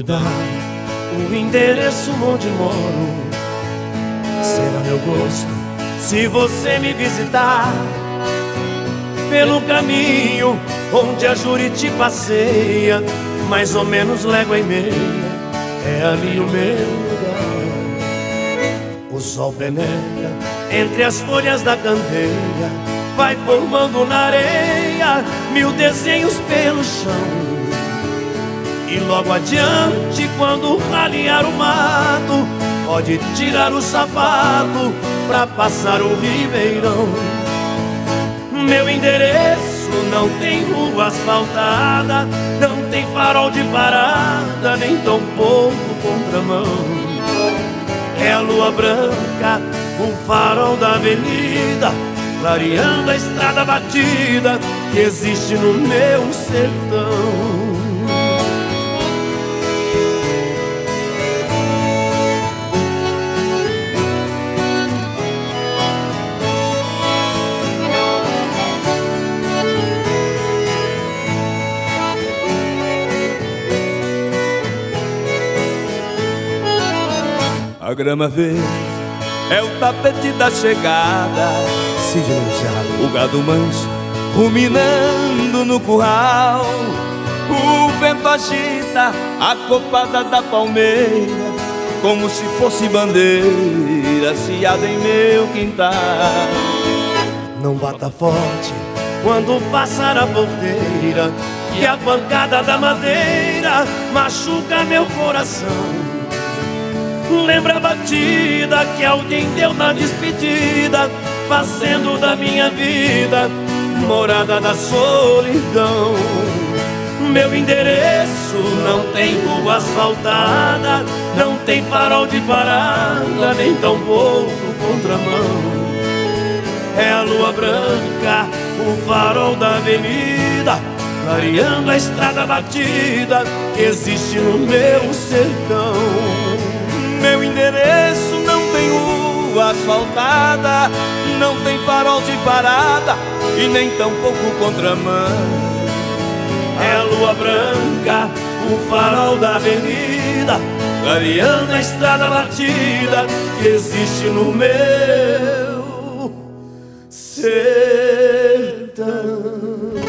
dar o endereço onde moro. Será meu gosto se você me visitar pelo caminho onde a Juriti passeia, mais ou menos légua e meia, é ali o meu lugar. O sol penetra entre as folhas da candeia, vai formando na areia mil desenhos pelo chão. E logo adiante, quando ralear o mato, pode tirar o sapato pra passar o ribeirão. Meu endereço não tem rua asfaltada, não tem farol de parada, nem tampouco contramão. É a lua branca, o farol da avenida, clareando a estrada batida que existe no meu sertão. A grama verde é o tapete da chegada, o gado manso ruminando no curral. O vento agita a copada da palmeira, como se fosse bandeira ciada em meu quintal. Não bata forte quando passar a porteira, e a pancada da madeira machuca meu coração. Lembra a batida que alguém deu na despedida, fazendo da minha vida morada da solidão. Meu endereço não tem rua asfaltada, não tem farol de parada, nem tampouco contramão. É a lua branca, o farol da avenida, clareando a estrada batida que existe no meu sertão. Meu endereço não tem rua asfaltada, não tem farol de parada e nem tampouco contramão. É a lua branca, o farol da avenida, clareando a estrada batida que existe no meu sertão.